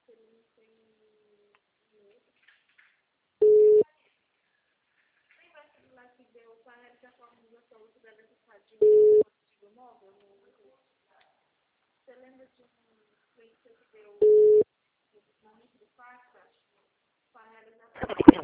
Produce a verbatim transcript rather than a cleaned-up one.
Você lembra de um cliente que deu no início do quarto, para realizar